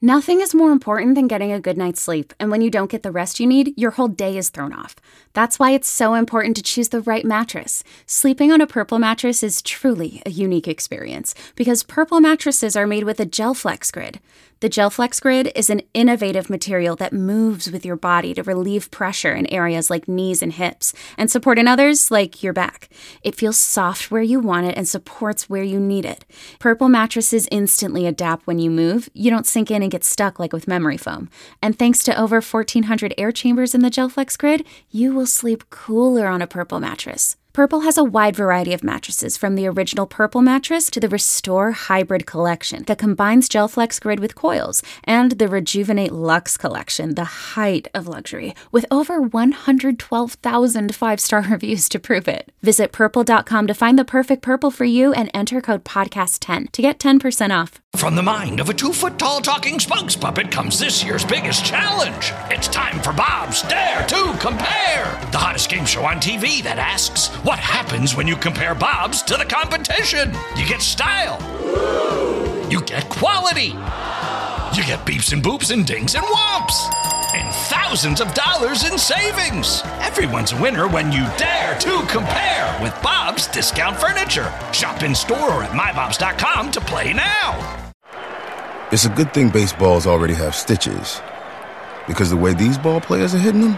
Nothing is more important than getting a good night's sleep, and when you don't get the rest you need, your whole day is thrown off. That's why it's so important to choose the right mattress. Sleeping on a Purple mattress is truly a unique experience, because Purple mattresses are made with a GelFlex Grid. The GelFlex Grid is an innovative material that moves with your body to relieve pressure in areas like knees and hips, and support in others like your back. It feels soft where you want it and supports where you need it. Purple mattresses instantly adapt when you move. You don't sink in and get stuck like with memory foam. And thanks to over 1,400 air chambers in the GelFlex Grid, you will sleep cooler on a Purple mattress. Purple has a wide variety of mattresses, from the original Purple mattress to the Restore Hybrid collection that combines GelFlex Grid with coils, and the Rejuvenate Luxe collection, the height of luxury, with over 112,000 five-star reviews to prove it. Visit purple.com to find the perfect Purple for you and enter code podcast10 to get 10% off. From the mind of a 2-foot-tall talking spokes puppet comes this year's biggest challenge. It's time for Bob's Dare to Compare, the hottest game show on TV that asks, what happens when you compare Bob's to the competition? You get style. You get quality. You get beeps and boops and dings and whomps. And thousands of dollars in savings. Everyone's a winner when you dare to compare with Bob's Discount Furniture. Shop in store or at mybobs.com to play now. It's a good thing baseballs already have stitches, because the way these ball players are hitting them,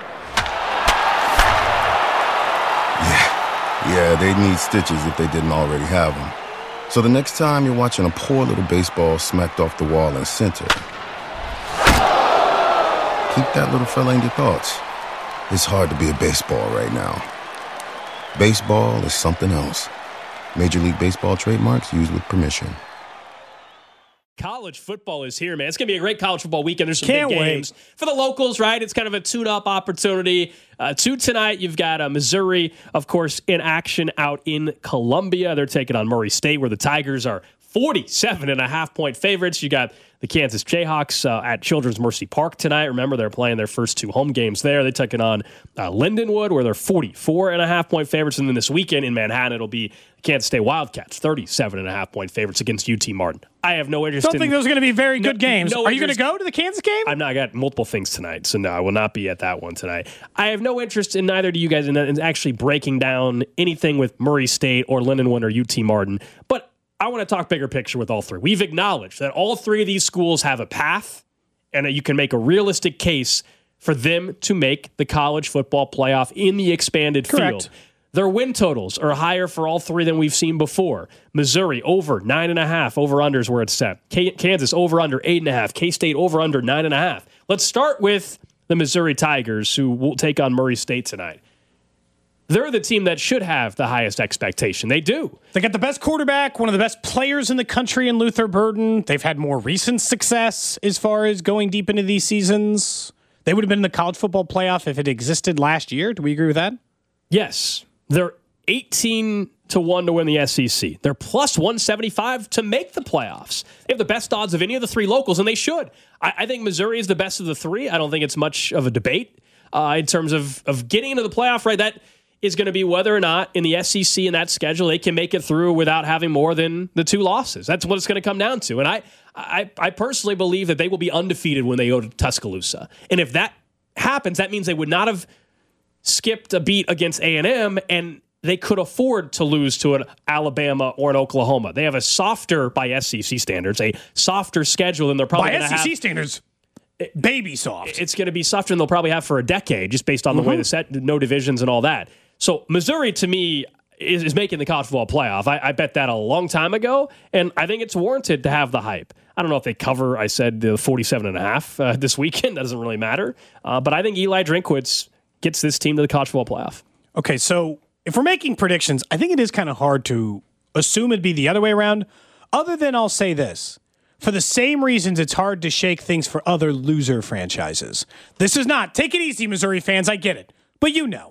yeah, they need stitches if they didn't already have them. So the next time you're watching a poor little baseball smacked off the wall in center, keep that little fella in your thoughts. It's hard to be a baseball right now. Baseball is something else. Major League Baseball trademarks used with permission. College football is here, man. It's going to be a great college football weekend. There's some big games for the locals, right? It's kind of a tune-up opportunity. Tonight, you've got Missouri, of course, in action out in Columbia. They're taking on Murray State, where the Tigers are 47.5-point favorites. You got the Kansas Jayhawks at Children's Mercy Park tonight. Remember, they're playing their first two home games there. They're taking on Lindenwood, where they're 44.5-point favorites. And then this weekend in Manhattan, it'll be Kansas State Wildcats, 37.5-point favorites against UT Martin. I have no interest in... Don't think those are going to be very good games. Are you going to go to the Kansas game? I got multiple things tonight, so no, I will not be at that one tonight. I have no interest in neither do you guys in actually breaking down anything with Murray State or Lindenwood or UT Martin. But I want to talk bigger picture with all three. We've acknowledged that all three of these schools have a path, and that you can make a realistic case for them to make the college football playoff in the expanded field. Their win totals are higher for all three than we've seen before. Missouri over 9.5, over unders where it's set. Kansas over under 8.5. K-State over under 9.5. Let's start with the Missouri Tigers, who will take on Murray State tonight. They're the team that should have the highest expectation. They do. They got the best quarterback, one of the best players in the country in Luther Burden. They've had more recent success as far as going deep into these seasons. They would have been in the college football playoff if it existed last year. Do we agree with that? Yes. They're 18-1 to win the SEC. They're plus 175 to make the playoffs. They have the best odds of any of the three locals, and they should. I think Missouri is the best of the three. I don't think it's much of a debate in terms of getting into the playoff, right? That is going to be whether or not in the SEC in that schedule they can make it through without having more than the two losses. That's what it's going to come down to. And I personally believe that they will be undefeated when they go to Tuscaloosa. And if that happens, that means they would not have skipped a beat against A&M, and they could afford to lose to an Alabama or an Oklahoma. They have a softer, by SEC standards, a softer schedule than they're probably going to have. By SEC standards, baby soft. It's going to be softer than they'll probably have for a decade, just based on the way the set, no divisions and all that. So Missouri, to me, is making the college football playoff. I bet that a long time ago, and I think it's warranted to have the hype. I don't know if they cover, I said, the 47.5 this weekend. That doesn't really matter. But I think Eli Drinkwitz gets this team to the college football playoff. Okay, so if we're making predictions, I think it is kind of hard to assume it'd be the other way around. Other than I'll say this. For the same reasons, it's hard to shake things for other loser franchises. This is not, take it easy, Missouri fans, I get it. But you know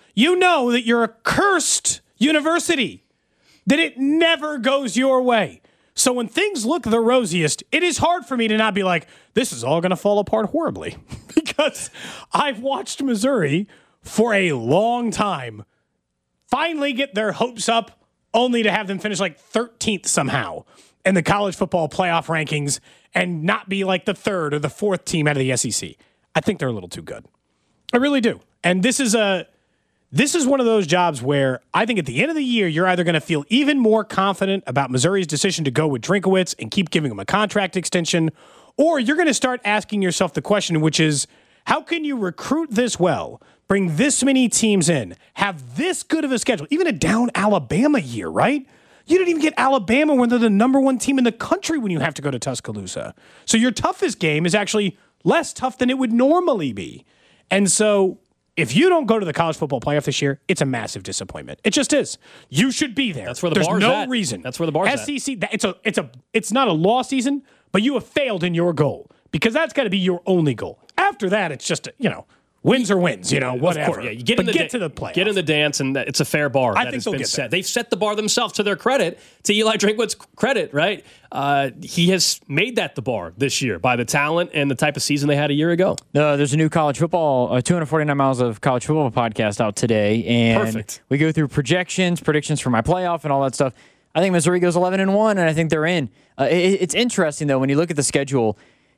that you're a cursed university, that it never goes your way. So when things look the rosiest, it is hard for me to not be like, this is all going to fall apart horribly. Because I've watched Missouri for a long time finally get their hopes up, only to have them finish like 13th somehow. in the college football playoff rankings and not be like the third or the fourth team out of the SEC. I think they're a little too good. I really do. And this is one of those jobs where I think at the end of the year, you're either going to feel even more confident about Missouri's decision to go with Drinkwitz and keep giving him a contract extension, or you're going to start asking yourself the question, which is, how can you recruit this well, bring this many teams in, have this good of a schedule, even a down Alabama year, right? You didn't even get Alabama when they're the number one team in the country when you have to go to Tuscaloosa. So your toughest game is actually less tough than it would normally be. And so if you don't go to the college football playoff this year, it's a massive disappointment. It just is. You should be there. That's where the There's bar's no at. reason. That's where the bar's SEC, it's not a lost season, but you have failed in your goal because that's got to be your only goal. After that, it's just, wins or wins, whatever. Of course, yeah. You get to the playoff. Get in the dance, and it's a fair bar. I think they'll get set. there. They've set the bar themselves to their credit, to Eli Drinkwitz's credit, right? He has made that the bar this year by the talent and the type of season they had a year ago. There's a new college football, 249 miles of college football podcast out today, and Perfect. We go through predictions for my playoff and all that stuff. I think Missouri goes 11-1, and I think they're in. It's interesting though when you look at the schedule.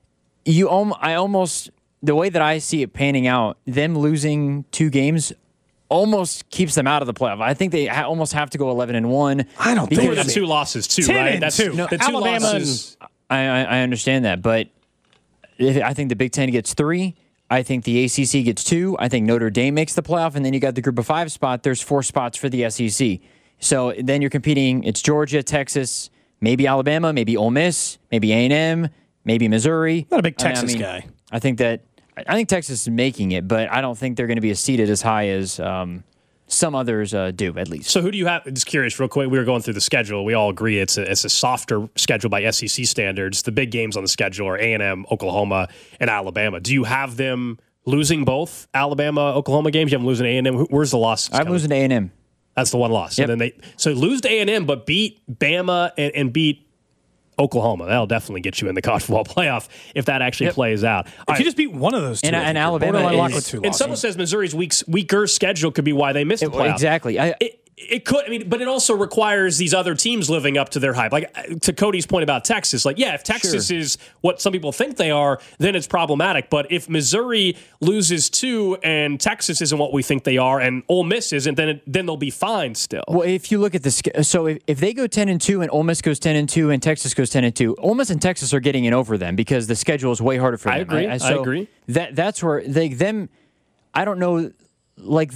The way that I see it panning out, them losing 2 games almost keeps them out of the playoff. I think they almost have to go 11-1. I don't think More than 2 losses, too, 10 right? and That's 2. the 2 Alabama losses. I understand that, but I think the Big Ten gets 3. I think the ACC gets 2. I think Notre Dame makes the playoff, and then you got the Group of 5 spot. There's 4 spots for the SEC. So then you're competing. It's Georgia, Texas, maybe Alabama, maybe Ole Miss, maybe A&M, maybe Missouri. Not a big Texas guy. I think Texas is making it, but I don't think they're going to be seated as high as some others do, at least. So who do you have? Just curious, real quick. We were going through the schedule. We all agree it's a softer schedule by SEC standards. The big games on the schedule are A&M, Oklahoma, and Alabama. Do you have them losing both Alabama, Oklahoma games? You have them losing A&M. Where's the loss? I'm losing to A&M. That's the one loss. Yep. And then they lose to A&M, but beat Bama and beat Oklahoma. That'll definitely get you in the college football playoff if that actually plays out. If you just beat one of those two, and Alabama and someone says Missouri's weaker schedule could be why they missed the playoff. Exactly. It could, but it also requires these other teams living up to their hype. Like to Cody's point about Texas, if Texas is what some people think they are, then it's problematic. But if Missouri loses 2 and Texas isn't what we think they are, and Ole Miss isn't, then they'll be fine still. Well, if you look at so if they go 10-2 and Ole Miss goes 10-2 and Texas goes 10-2, Ole Miss and Texas are getting in over them because the schedule is way harder for them. I agree. Right? I agree. That's where I don't know. Like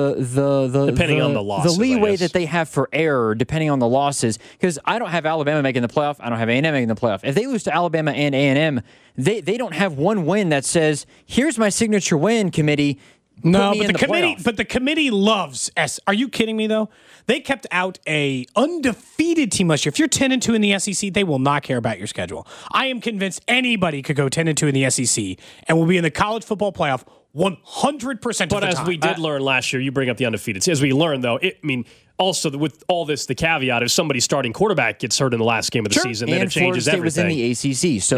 depending on the losses, the leeway that they have for error, depending on the losses, because I don't have Alabama making the playoff. I don't have A&M making the playoff. If they lose to Alabama and A&M, they don't have one win that says, "Here's my signature win, committee." No, but the committee loves S. Are you kidding me though? They kept out a undefeated team last year. If you're 10-2 in the SEC, they will not care about your schedule. I am convinced anybody could go 10-2 in the SEC and will be in the college football playoff 100% of the time. But as we did learn last year, you bring up the undefeated. As we learned, though, also with all this, the caveat, if somebody's starting quarterback gets hurt in the last game of the season, then it changes everything. Was in the ACC, so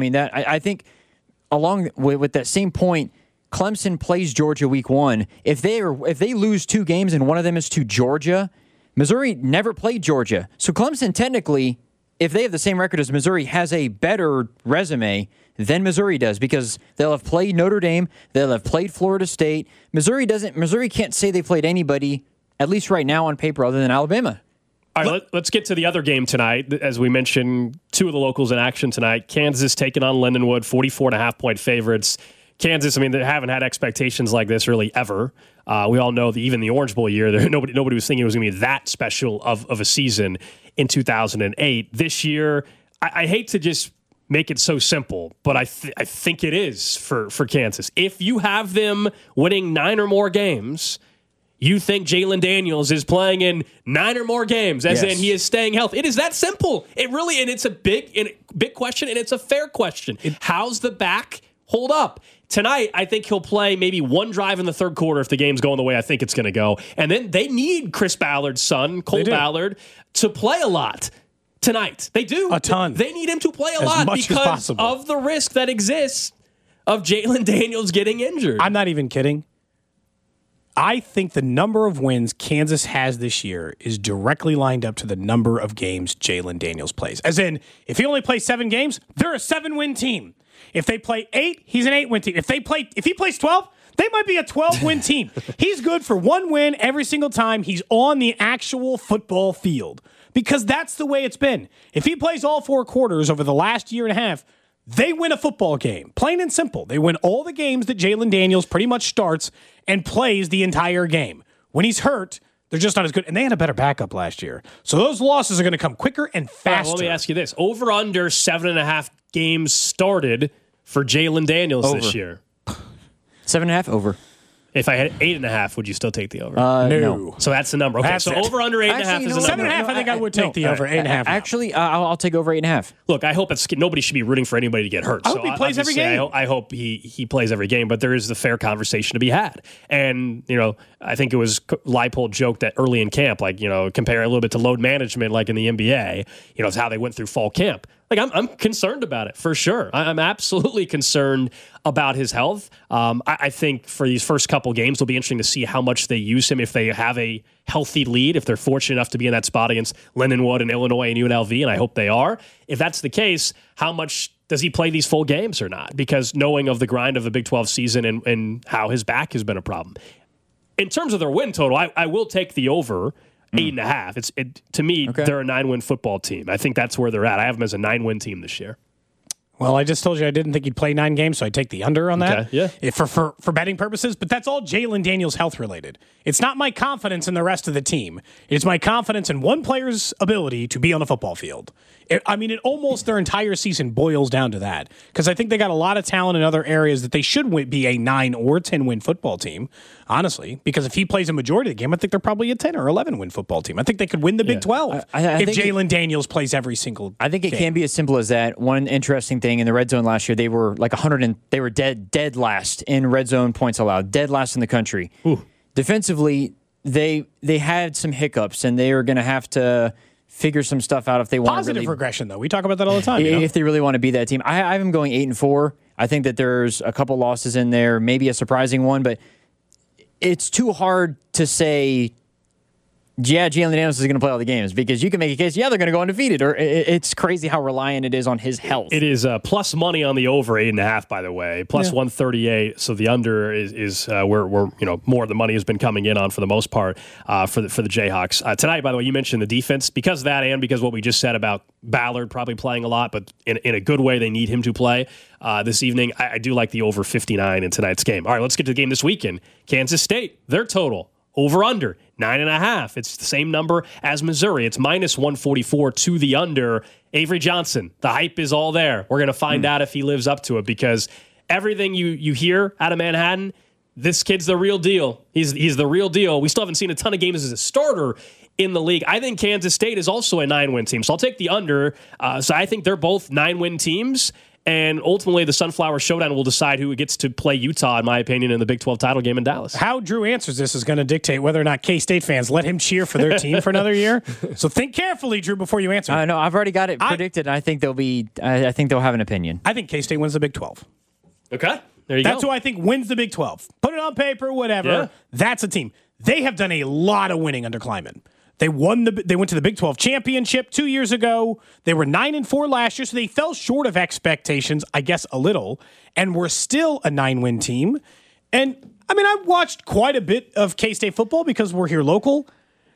I think along with that same point, Clemson plays Georgia week 1. If they lose 2 games and one of them is to Georgia, Missouri never played Georgia. So Clemson technically, if they have the same record as Missouri, has a better resume than Missouri does because they'll have played Notre Dame, they'll have played Florida State. Missouri can't say they played anybody, at least right now on paper, other than Alabama. All right, let's get to the other game tonight. As we mentioned, 2 of the locals in action tonight. Kansas taking on Lindenwood, 44.5-point favorites. Kansas, they haven't had expectations like this really ever. We all know that even the Orange Bowl year, nobody was thinking it was going to be that special of a season in 2008. This year, I hate to just make it so simple, but I think it is for Kansas. If you have them winning 9 or more games, you think Jalen Daniels is playing in 9 or more games, as in he is staying healthy. It is that simple. It really, and it's a big question, and it's a fair question. How's the back hold up? Tonight, I think he'll play maybe 1 drive in the third quarter if the game's going the way I think it's going to go. And then they need Chris Ballard's son, Cole Ballard, to play a lot tonight. They do. A ton. They need him to play a lot because of the risk that exists of Jalen Daniels getting injured. I'm not even kidding. I think the number of wins Kansas has this year is directly lined up to the number of games Jalen Daniels plays. As in, if he only plays 7 games, they're a 7-win team. If they play 8, he's an 8-win team. If he plays 12, they might be a 12-win team. He's good for 1 win every single time he's on the actual football field, because that's the way it's been. If he plays all 4 quarters over the last year and a half, they win a football game. Plain and simple. They win all the games that Jalen Daniels pretty much starts and plays the entire game. When he's hurt, they're just not as good. And they had a better backup last year. So those losses are going to come quicker and faster. Let me ask you this. Over under 7.5 games started for Jalen Daniels this year. 7.5 over. If I had 8.5, would you still take the over? No. So that's the number. Okay, That's so it. over under 8.5 Actually, is the number. 7.5, I think I would take the over. 8.5. Actually, I'll take over 8.5. Look, I hope nobody should be rooting for anybody to get hurt. I hope he plays every obviously, game. I hope he plays every game, but there is the fair conversation to be had. And, I think it was Leipold joked that early in camp, compare a little bit to load management like in the NBA, it's how they went through fall camp. I'm concerned about it, for sure. I'm absolutely concerned about his health. I think for these first couple games, it'll be interesting to see how much they use him if they have a healthy lead, if they're fortunate enough to be in that spot against Lindenwood and Illinois and UNLV, and I hope they are. If that's the case, how much does he play these full games or not? Because knowing of the grind of the Big 12 season and how his back has been a problem. In terms of their win total, I will take the over 8.5. To me, they're a 9-win football team. I think that's where they're at. I have them as a 9-win team this year. Well, I just told you I didn't think he'd play 9 games, so I take the under on that. Okay, yeah. For betting purposes, but that's all Jalen Daniels health related. It's not my confidence in the rest of the team. It's my confidence in one player's ability to be on a football field. It almost their entire season boils down to that, because I think they got a lot of talent in other areas that they should be a 9 or 10-win football team, honestly, because if he plays a majority of the game, I think they're probably a 10 or 11-win football team. I think they could win the Big 12 if Jalen Daniels plays every single I think it game. can be as simple as that. One interesting thing in the red zone last year, they were like 100 and they were dead last in red zone points allowed, dead last in the country. Ooh. Defensively, they had some hiccups, and they are going to have to figure some stuff out if they want to Positive really regression, though. We talk about that all the time. If they really want to be that team. I have them going 8-4. I think that there's a couple losses in there, maybe a surprising one, but it's too hard to say, yeah, Jalen Daniels is going to play all the games, because you can make a case, they're going to go undefeated. Or it's crazy how reliant it is on his health. It is plus money on the over 8.5, by the way, plus 138. So the under is where more of the money has been coming in on for the most part for the Jayhawks tonight. By the way, you mentioned the defense because of that, and because what we just said about Ballard probably playing a lot, but in a good way, they need him to play this evening. I do like the over 59 in tonight's game. All right, let's get to the game this weekend. Kansas State, their total. Over under 9.5. It's the same number as Missouri. It's minus 144 to the under. Avery Johnson, the hype is all there. We're going to find out if he lives up to it, because everything you hear out of Manhattan, this kid's the real deal. He's the real deal. We still haven't seen a ton of games as a starter in the league. I think Kansas State is also a 9-win team, so I'll take the under. So I think they're both 9-win teams. And ultimately, the Sunflower Showdown will decide who gets to play Utah, in my opinion, in the Big 12 title game in Dallas. How Drew answers this is going to dictate whether or not K-State fans let him cheer for their team for another year. So think carefully, Drew, before you answer. No, I've already got it predicted. I think I think they'll have an opinion. I think K-State wins the Big 12. Okay, there you go. That's who I think wins the Big 12. Put it on paper, whatever. Yeah. That's a team. They have done a lot of winning under Kleiman. They went to the Big 12 championship 2 years ago. They were 9-4 last year, so they fell short of expectations, I guess, a little, and were still a 9-win team. And I've watched quite a bit of K-State football because we're here local.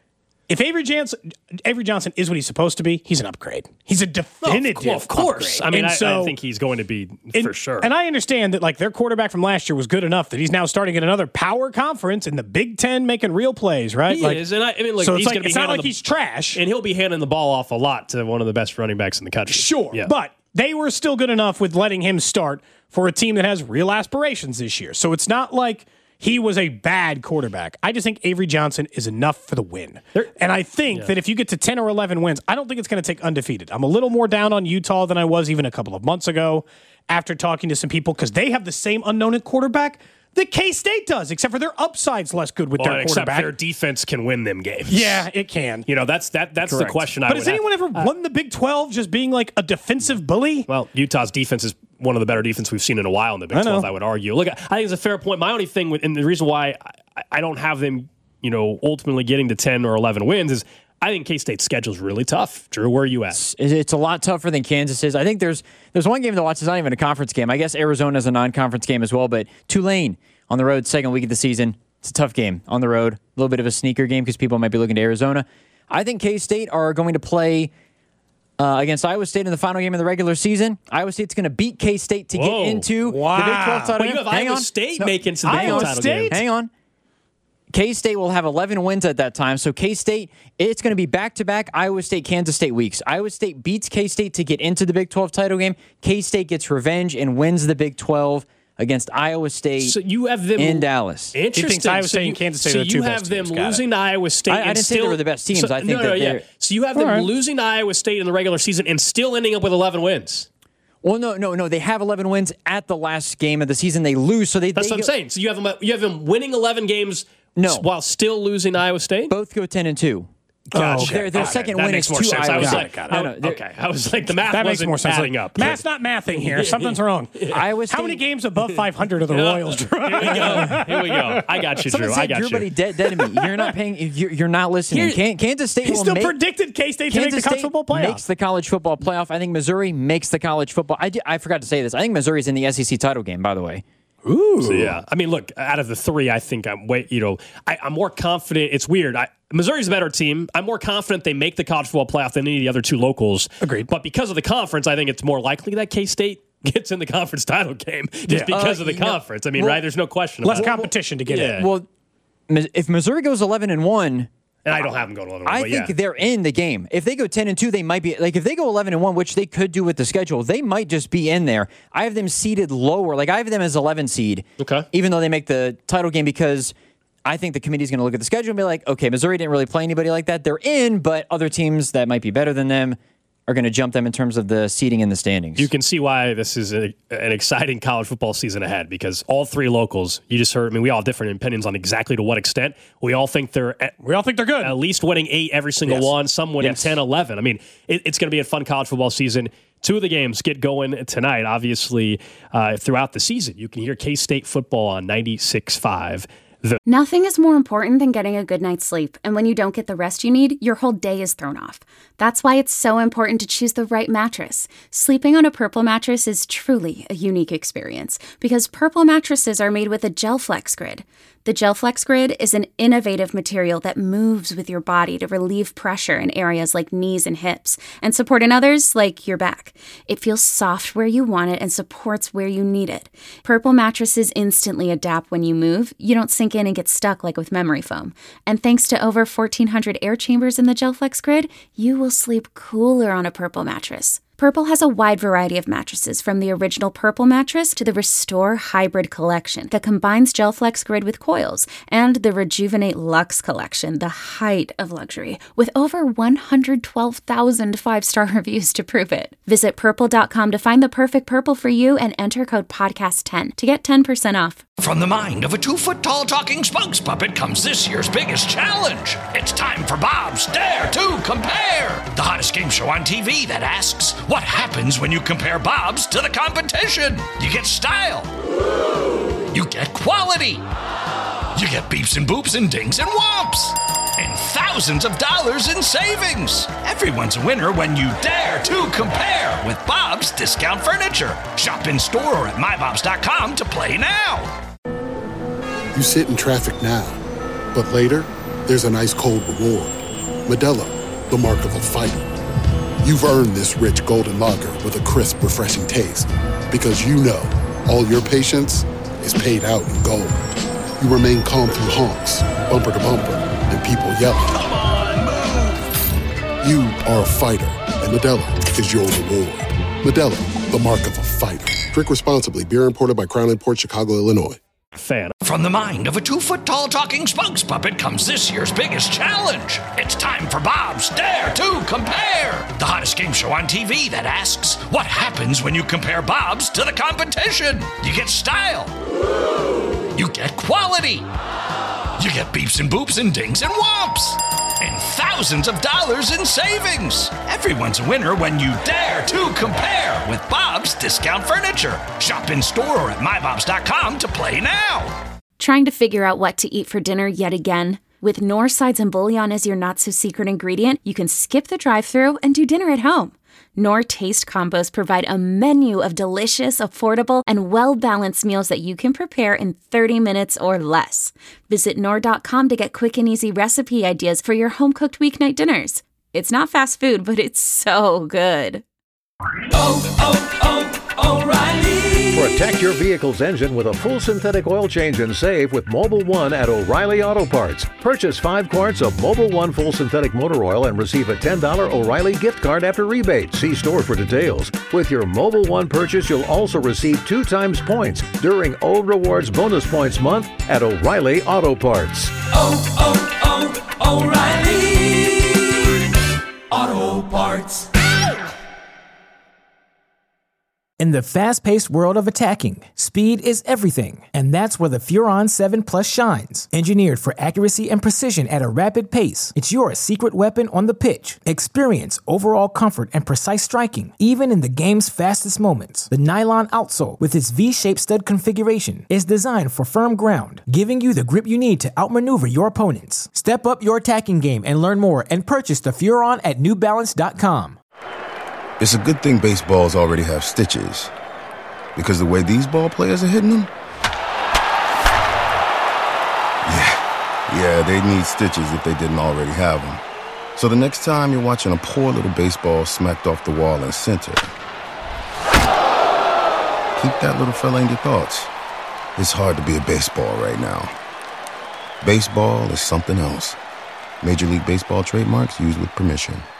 If Avery Johnson is what he's supposed to be, he's an upgrade. He's a definitive of course. upgrade. I think he's going to be for sure. And I understand that their quarterback from last year was good enough that he's now starting in another power conference in the Big Ten making real plays, right? He is. And so he's it's not like he's trash. And he'll be handing the ball off a lot to one of the best running backs in the country. Sure. Yeah. But they were still good enough with letting him start for a team that has real aspirations this year. So it's not like he was a bad quarterback. I just think Avery Johnson is enough for the win. And I think that if you get to 10 or 11 wins, I don't think it's going to take undefeated. I'm a little more down on Utah than I was even a couple of months ago after talking to some people, because they have the same unknown at quarterback that K-State does, except for their upside's less good with their quarterback. Except their defense can win them games. Yeah, it can. That's the question I would have. But has anyone ever won the Big 12 just being like a defensive bully? Well, Utah's defense is one of the better defense we've seen in a while in the Big 12, I would argue. Look, I think it's a fair point. My only thing, and the reason why I don't have them, ultimately getting to 10 or 11 wins is I think K-State's schedule is really tough. Drew, where are you at? It's a lot tougher than Kansas is. I think there's one game to watch. It's not even a conference game. I guess Arizona's a non-conference game as well, but Tulane on the road, second week of the season. It's a tough game on the road. A little bit of a sneaker game because people might be looking to Arizona. I think K-State are going to play against Iowa State in the final game of the regular season. Iowa State's going to beat K-State to get into the Big 12 title game. You have Iowa State making some Big 12 title games. Hang on. K-State will have 11 wins at that time. So K-State, it's going to be back-to-back Iowa State, Kansas State weeks. Iowa State beats K-State to get into the Big 12 title game. K-State gets revenge and wins the Big 12 against Iowa State so you have them in Dallas. Interesting. He thinks Iowa State and Kansas State are the two best teams. So you have them losing to Iowa State I didn't say they were the best teams. I think they're... So you have them losing to Iowa State in the regular season and still ending up with 11 wins. Well, no. They have 11 wins at the last game of the season. They lose, so That's what I'm saying. So you have them winning 11 games while still losing Iowa State? Both go 10-2. Gotcha. Their second win is 2 Iowa State. I was like, the math that makes wasn't more sense. adding up. Math's not mathing here. Something's wrong. Iowa State. How many games above 500 are the Royals? Here we go. I got you, Drew. I got you. Drew, dead to me. You're not paying. You're not listening. Kansas State. He still predicted K-State to make the college football playoff. Makes the college football playoff. I think Missouri makes the college football. I forgot to say this. I think Missouri's in the SEC title game. By the way. Ooh. So, yeah. I mean, look, out of the three, I think I'm more confident. It's weird. Missouri's a better team. I'm more confident they make the college football playoff than any of the other two locals. Agreed. But because of the conference, I think it's more likely that K-State gets in the conference title game just because of the conference. I mean, right? There's no question about less competition to get in. Well, if Missouri goes 11-1, and I don't have them go to 11-1. I think they're in the game. If they go 10-2, they might be if they go 11-1, which they could do with the schedule, they might just be in there. I have them seeded lower. I have them as 11 seed. Okay. Even though they make the title game because I think the committee is going to look at the schedule and be like, okay, Missouri didn't really play anybody like that. They're in, but other teams that might be better than them are going to jump them in terms of the seeding in the standings. You can see why this is an exciting college football season ahead because all three locals, you just heard, we all have different opinions on exactly to what extent. We all think they're good. At least winning 8 every single one, some winning 10, 11. I mean, it's going to be a fun college football season. 2 of the games get going tonight, obviously, throughout the season. You can hear K-State football on 96.5. Nothing is more important than getting a good night's sleep, and when you don't get the rest you need, your whole day is thrown off. That's why it's so important to choose the right mattress. Sleeping on a Purple mattress is truly a unique experience because Purple mattresses are made with a GelFlex Grid. The GelFlex Grid is an innovative material that moves with your body to relieve pressure in areas like knees and hips and support in others like your back. It feels soft where you want it and supports where you need it. Purple mattresses instantly adapt when you move. You don't sink in and get stuck like with memory foam. And thanks to over 1,400 air chambers in the GelFlex Grid, you will sleep cooler on a Purple mattress. Purple has a wide variety of mattresses, from the original Purple mattress to the Restore Hybrid collection that combines GelFlex Grid with coils, and the Rejuvenate Luxe collection, the height of luxury, with over 112,000 5-star reviews to prove it. Visit purple.com to find the perfect Purple for you and enter code podcast10 to get 10% off. From the mind of a 2-foot-tall talking spokes puppet comes this year's biggest challenge. It's time for Bob's Dare to Compare, the hottest game show on TV that asks, what happens when you compare Bob's to the competition? You get style. You get quality. You get beeps and boops and dings and whomps. And thousands of dollars in savings. Everyone's a winner when you dare to compare with Bob's Discount Furniture. Shop in store or at mybobs.com to play now. You sit in traffic now, but later, there's an ice-cold reward. Modelo, the mark of a fighter. You've earned this rich golden lager with a crisp, refreshing taste. Because you know, all your patience is paid out in gold. You remain calm through honks, bumper to bumper, and people yelling. Come on, move! You are a fighter, and Modelo is your reward. Modelo, the mark of a fighter. Drink responsibly. Beer imported by Crown Imports, Chicago, Illinois. Fan. From the mind of a 2-foot-tall talking spokes puppet comes this year's biggest challenge. It's time for Bob's Dare to Compare, the hottest game show on TV that asks, what happens when you compare Bob's to the competition? You get style. You get quality. You get beeps and boops and dings and whomps. And thousands of dollars in savings. Everyone's a winner when you dare to compare with Bob's Discount Furniture. Shop in store or at mybobs.com to play now. Trying to figure out what to eat for dinner yet again? With Knorr sides and bouillon as your not-so-secret ingredient, you can skip the drive-thru and do dinner at home. Knorr Taste Combos provide a menu of delicious, affordable, and well-balanced meals that you can prepare in 30 minutes or less. Visit Knorr.com to get quick and easy recipe ideas for your home-cooked weeknight dinners. It's not fast food, but it's so good. O'Reilly. Protect your vehicle's engine with a full synthetic oil change and save with Mobil 1 at O'Reilly Auto Parts. Purchase 5 quarts of Mobil 1 full synthetic motor oil and receive a $10 O'Reilly gift card after rebate. See store for details. With your Mobil 1 purchase, you'll also receive 2 times points during O Rewards Bonus Points Month at O'Reilly Auto Parts. O'Reilly Auto Parts. In the fast-paced world of attacking, speed is everything, and that's where the Furon 7 Plus shines. Engineered for accuracy and precision at a rapid pace, it's your secret weapon on the pitch. Experience overall comfort and precise striking, even in the game's fastest moments. The nylon outsole, with its V-shaped stud configuration, is designed for firm ground, giving you the grip you need to outmaneuver your opponents. Step up your attacking game and learn more and purchase the Furon at NewBalance.com. It's a good thing baseballs already have stitches, because the way these ball players are hitting them, yeah, they'd need stitches if they didn't already have them. So the next time you're watching a poor little baseball smacked off the wall in center, keep that little fella in your thoughts. It's hard to be a baseball right now. Baseball is something else. Major League Baseball trademarks used with permission.